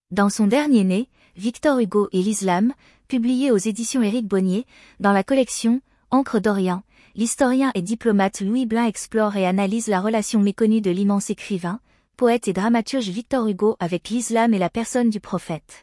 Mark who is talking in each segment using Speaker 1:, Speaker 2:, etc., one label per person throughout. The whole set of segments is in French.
Speaker 1: Dans son dernier né, Victor Hugo et l'Islam, publié aux éditions Éric Bonnier, dans la collection Encre d'Orient, l'historien et diplomate Louis Blin explore et analyse la relation méconnue de l'immense écrivain, poète et dramaturge Victor Hugo avec l'Islam et la personne du prophète.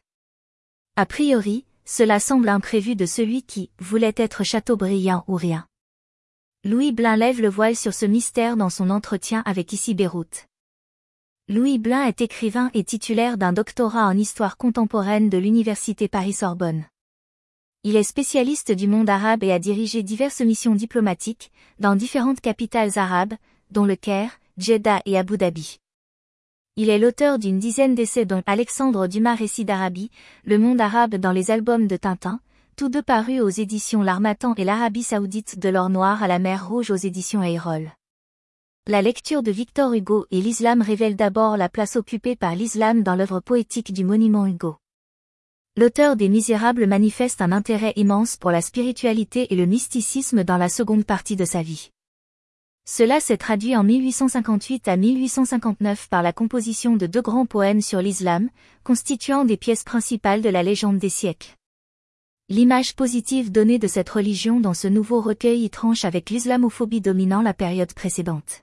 Speaker 1: A priori, cela semble imprévu de celui qui voulait être Chateaubriand ou rien. Louis Blin lève le voile sur ce mystère dans son entretien avec Ici Beyrouth. Louis Blin est écrivain et titulaire d'un doctorat en histoire contemporaine de l'Université Paris-Sorbonne. Il est spécialiste du monde arabe et a dirigé diverses missions diplomatiques, dans différentes capitales arabes, dont le Caire, Djeddah et Abu Dhabi. Il est l'auteur d'une dizaine d'essais dont Alexandre Dumas Récit d'Arabie, Le monde arabe dans les albums de Tintin, tous deux parus aux éditions L'Harmattan et l'Arabie Saoudite de l'or noir à la mer Rouge aux éditions Eyroll. La lecture de Victor Hugo et l'Islam révèle d'abord la place occupée par l'Islam dans l'œuvre poétique du monument Hugo. L'auteur des Misérables manifeste un intérêt immense pour la spiritualité et le mysticisme dans la seconde partie de sa vie. Cela s'est traduit en 1858 à 1859 par la composition de deux grands poèmes sur l'Islam, constituant des pièces principales de la légende des siècles. L'image positive donnée de cette religion dans ce nouveau recueil y tranche avec l'islamophobie dominant la période précédente.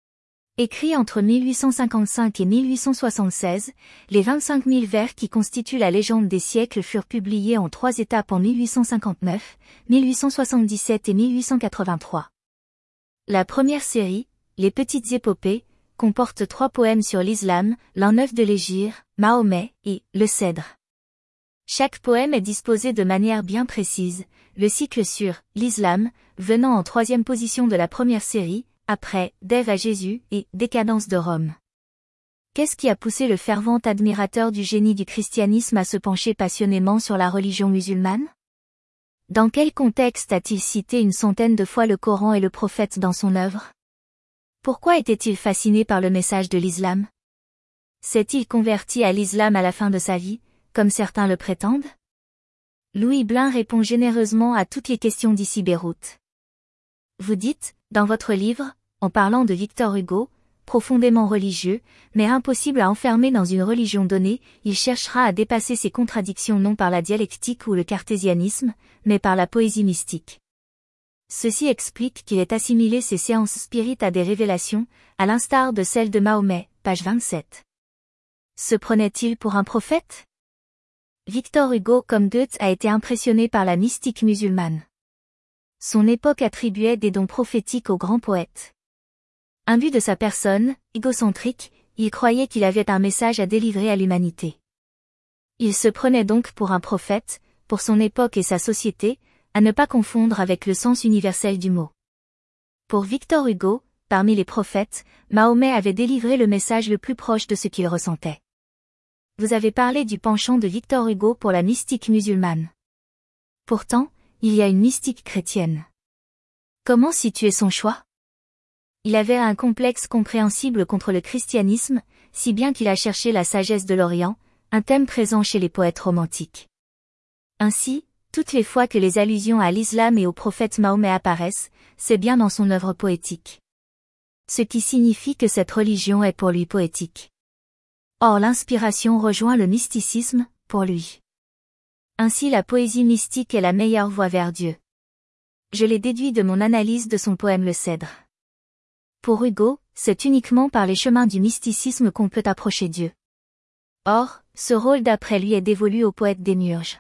Speaker 1: Écrit entre 1855 et 1876, les 25 000 vers qui constituent la légende des siècles furent publiés en 3 étapes en 1859, 1877 et 1883. La première série, Les Petites Épopées, comporte 3 poèmes sur l'Islam, l'an 9 de l'Hégire, Mahomet et Le Cèdre. Chaque poème est disposé de manière bien précise, le cycle sur l'Islam, venant en 3e position de la première série, après D'Ève à Jésus et Décadence de Rome. Qu'est-ce qui a poussé le fervent admirateur du génie du christianisme à se pencher passionnément sur la religion musulmane? Dans quel contexte a-t-il cité une centaine de fois le Coran et le prophète dans son œuvre? Pourquoi était-il fasciné par le message de l'Islam? S'est-il converti à l'Islam à la fin de sa vie, comme certains le prétendent? Louis Blin répond généreusement à toutes les questions d'Ici Beyrouth. Vous dites, dans votre livre, en parlant de Victor Hugo, profondément religieux, mais impossible à enfermer dans une religion donnée, il cherchera à dépasser ses contradictions non par la dialectique ou le cartésianisme, mais par la poésie mystique. Ceci explique qu'il ait assimilé ses séances spirites à des révélations, à l'instar de celles de Mahomet, page 27. Se prenait-il pour un prophète? Victor Hugo comme Goethe a été impressionné par la mystique musulmane. Son époque attribuait des dons prophétiques aux grands poètes. Imbu de sa personne, égocentrique, il croyait qu'il avait un message à délivrer à l'humanité. Il se prenait donc pour un prophète, pour son époque et sa société, à ne pas confondre avec le sens universel du mot. Pour Victor Hugo, parmi les prophètes, Mahomet avait délivré le message le plus proche de ce qu'il ressentait. Vous avez parlé du penchant de Victor Hugo pour la mystique musulmane. Pourtant, il y a une mystique chrétienne. Comment situer son choix? Il avait un complexe compréhensible contre le christianisme, si bien qu'il a cherché la sagesse de l'Orient, un thème présent chez les poètes romantiques. Ainsi, toutes les fois que les allusions à l'islam et au prophète Mahomet apparaissent, c'est bien dans son œuvre poétique. Ce qui signifie que cette religion est pour lui poétique. Or l'inspiration rejoint le mysticisme, pour lui. Ainsi la poésie mystique est la meilleure voie vers Dieu. Je l'ai déduit de mon analyse de son poème Le Cèdre. Pour Hugo, c'est uniquement par les chemins du mysticisme qu'on peut approcher Dieu. Or, ce rôle d'après lui est dévolu au poète Démiurge.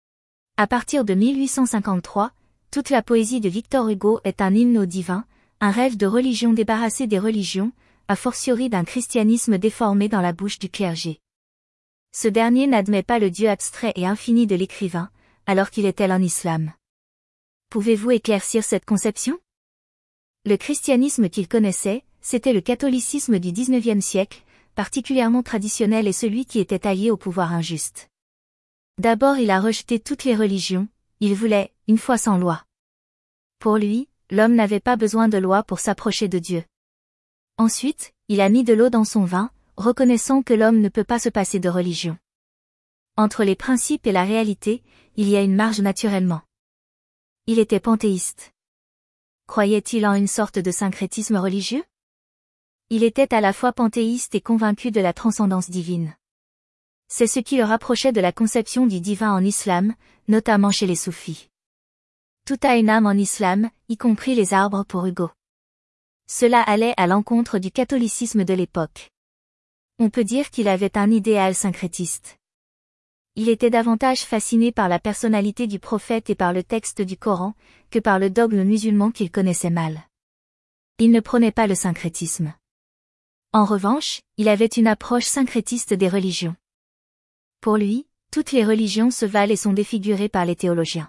Speaker 1: À partir de 1853, toute la poésie de Victor Hugo est un hymne au divin, un rêve de religion débarrassé des religions, a fortiori d'un christianisme déformé dans la bouche du clergé. Ce dernier n'admet pas le Dieu abstrait et infini de l'écrivain, alors qu'il est tel en islam. Pouvez-vous éclaircir cette conception? Le christianisme qu'il connaissait, c'était le catholicisme du XIXe siècle, particulièrement traditionnel et celui qui était allié au pouvoir injuste. D'abord il a rejeté toutes les religions, il voulait, une foi sans loi. Pour lui, l'homme n'avait pas besoin de loi pour s'approcher de Dieu. Ensuite, il a mis de l'eau dans son vin, reconnaissant que l'homme ne peut pas se passer de religion. Entre les principes et la réalité, il y a une marge naturellement. Il était panthéiste. Croyait-il en une sorte de syncrétisme religieux? Il était à la fois panthéiste et convaincu de la transcendance divine. C'est ce qui le rapprochait de la conception du divin en islam, notamment chez les soufis. Tout a une âme en islam, y compris les arbres pour Hugo. Cela allait à l'encontre du catholicisme de l'époque. On peut dire qu'il avait un idéal syncrétiste. Il était davantage fasciné par la personnalité du prophète et par le texte du Coran, que par le dogme musulman qu'il connaissait mal. Il ne prônait pas le syncrétisme. En revanche, il avait une approche syncrétiste des religions. Pour lui, toutes les religions se valent et sont défigurées par les théologiens.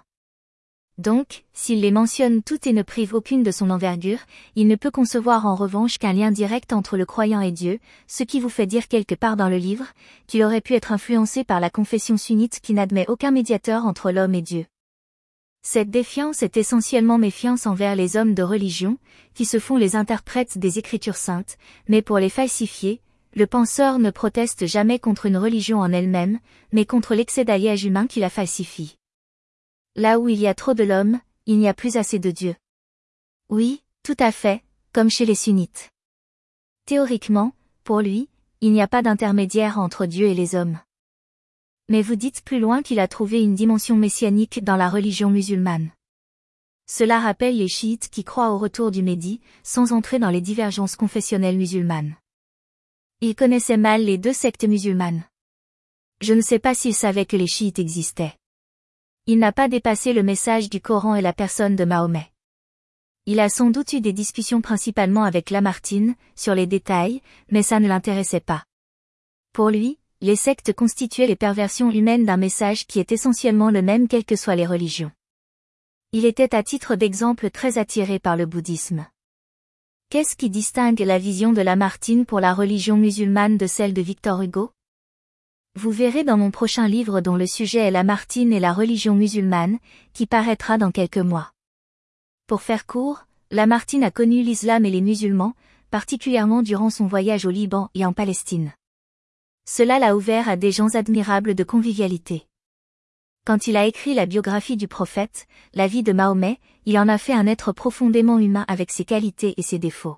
Speaker 1: Donc, s'il les mentionne toutes et ne prive aucune de son envergure, il ne peut concevoir en revanche qu'un lien direct entre le croyant et Dieu, ce qui vous fait dire quelque part dans le livre, qu'il aurait pu être influencé par la confession sunnite qui n'admet aucun médiateur entre l'homme et Dieu. Cette défiance est essentiellement méfiance envers les hommes de religion, qui se font les interprètes des Écritures saintes, mais pour les falsifier, le penseur ne proteste jamais contre une religion en elle-même, mais contre l'excès d'alliage humain qui la falsifie. Là où il y a trop de l'homme, il n'y a plus assez de Dieu. Oui, tout à fait, comme chez les sunnites. Théoriquement, pour lui, il n'y a pas d'intermédiaire entre Dieu et les hommes. Mais vous dites plus loin qu'il a trouvé une dimension messianique dans la religion musulmane. Cela rappelle les chiites qui croient au retour du Mehdi, sans entrer dans les divergences confessionnelles musulmanes. Il connaissait mal les deux sectes musulmanes. Je ne sais pas s'il savait que les chiites existaient. Il n'a pas dépassé le message du Coran et la personne de Mahomet. Il a sans doute eu des discussions principalement avec Lamartine, sur les détails, mais ça ne l'intéressait pas. Pour lui, les sectes constituaient les perversions humaines d'un message qui est essentiellement le même quelles que soient les religions. Il était à titre d'exemple très attiré par le bouddhisme. Qu'est-ce qui distingue la vision de Lamartine pour la religion musulmane de celle de Victor Hugo? Vous verrez dans mon prochain livre dont le sujet est Lamartine et la religion musulmane, qui paraîtra dans quelques mois. Pour faire court, Lamartine a connu l'islam et les musulmans, particulièrement durant son voyage au Liban et en Palestine. Cela l'a ouvert à des gens admirables de convivialité. Quand il a écrit la biographie du prophète, la vie de Mahomet, il en a fait un être profondément humain avec ses qualités et ses défauts.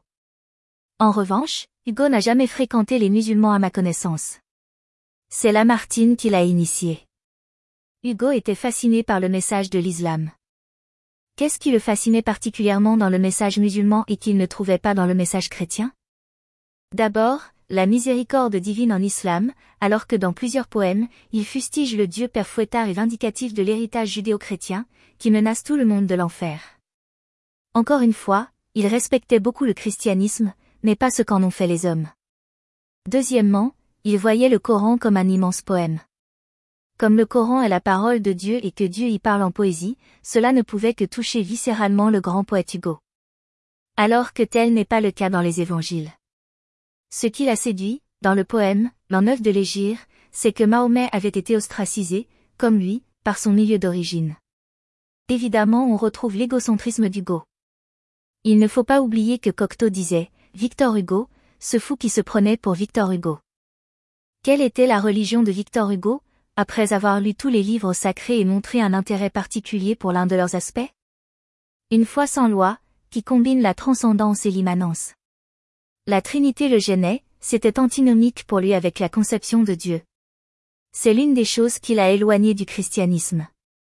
Speaker 1: En revanche, Hugo n'a jamais fréquenté les musulmans à ma connaissance. C'est Lamartine qui l'a initié. Hugo était fasciné par le message de l'islam. Qu'est-ce qui le fascinait particulièrement dans le message musulman et qu'il ne trouvait pas dans le message chrétien? D'abord, la miséricorde divine en islam, alors que dans plusieurs poèmes, il fustige le Dieu père fouettard et vindicatif de l'héritage judéo-chrétien, qui menace tout le monde de l'enfer. Encore une fois, il respectait beaucoup le christianisme, mais pas ce qu'en ont fait les hommes. Deuxièmement, il voyait le Coran comme un immense poème. Comme le Coran est la parole de Dieu et que Dieu y parle en poésie, cela ne pouvait que toucher viscéralement le grand poète Hugo. Alors que tel n'est pas le cas dans les évangiles. Ce qui l'a séduit, dans le poème, l'an 9 de l'Hégire, c'est que Mahomet avait été ostracisé, comme lui, par son milieu d'origine. Évidemment on retrouve l'égocentrisme d'Hugo. Il ne faut pas oublier que Cocteau disait « Victor Hugo, ce fou qui se prenait pour Victor Hugo ». Quelle était la religion de Victor Hugo, après avoir lu tous les livres sacrés et montré un intérêt particulier pour l'un de leurs aspects? Une foi sans loi, qui combine la transcendance et l'immanence. La Trinité le gênait, c'était antinomique pour lui avec la conception de Dieu. C'est l'une des choses qui l'a éloigné du christianisme.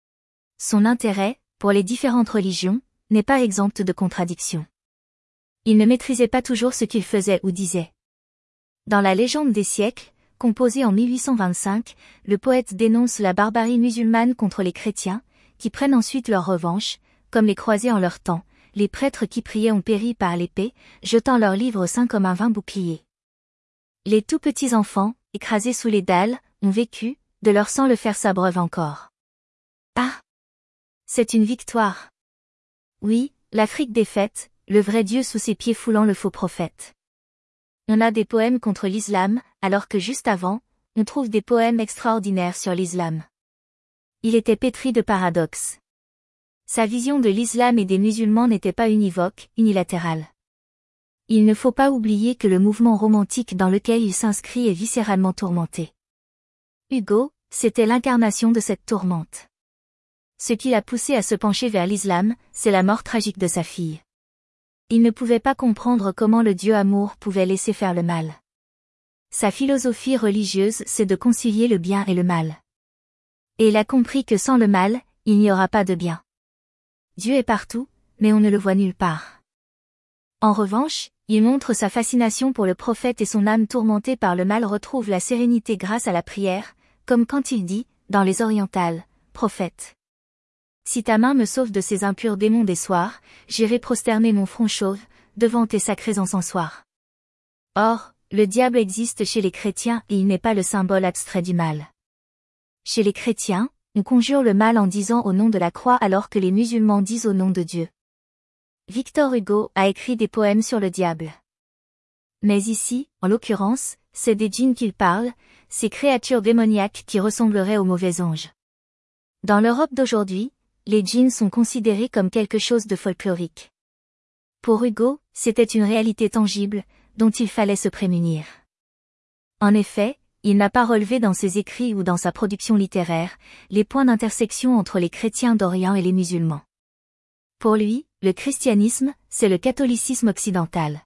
Speaker 1: Son intérêt, pour les différentes religions, n'est pas exempt de contradictions. Il ne maîtrisait pas toujours ce qu'il faisait ou disait. Dans la Légende des siècles, composée en 1825, le poète dénonce la barbarie musulmane contre les chrétiens, qui prennent ensuite leur revanche, comme les croisés en leur temps, les prêtres qui priaient ont péri par l'épée, jetant leurs livres saints comme un vain bouclier. Les tout petits enfants, écrasés sous les dalles, ont vécu, de leur sang le fer s'abreuve encore. Ah! C'est une victoire. Oui, l'Afrique défaite, le vrai Dieu sous ses pieds foulant le faux prophète. On a des poèmes contre l'islam, alors que juste avant, on trouve des poèmes extraordinaires sur l'islam. Il était pétri de paradoxes. Sa vision de l'islam et des musulmans n'était pas univoque, unilatérale. Il ne faut pas oublier que le mouvement romantique dans lequel il s'inscrit est viscéralement tourmenté. Hugo, c'était l'incarnation de cette tourmente. Ce qui l'a poussé à se pencher vers l'islam, c'est la mort tragique de sa fille. Il ne pouvait pas comprendre comment le Dieu amour pouvait laisser faire le mal. Sa philosophie religieuse, c'est de concilier le bien et le mal. Et il a compris que sans le mal, il n'y aura pas de bien. Dieu est partout, mais on ne le voit nulle part. En revanche, il montre sa fascination pour le prophète et son âme tourmentée par le mal retrouve la sérénité grâce à la prière, comme quand il dit, dans les orientales, « Prophète, si ta main me sauve de ces impurs démons des soirs, j'irai prosterner mon front chauve, devant tes sacrés encensoirs. » Or, le diable existe chez les chrétiens et il n'est pas le symbole abstrait du mal. Chez les chrétiens, on conjure le mal en disant au nom de la croix alors que les musulmans disent au nom de Dieu. Victor Hugo a écrit des poèmes sur le diable. Mais ici, en l'occurrence, c'est des djinns qu'il parle, ces créatures démoniaques qui ressembleraient aux mauvais anges. Dans l'Europe d'aujourd'hui, les djinns sont considérés comme quelque chose de folklorique. Pour Hugo, c'était une réalité tangible, dont il fallait se prémunir. En effet, il n'a pas relevé dans ses écrits ou dans sa production littéraire, les points d'intersection entre les chrétiens d'Orient et les musulmans. Pour lui, le christianisme, c'est le catholicisme occidental.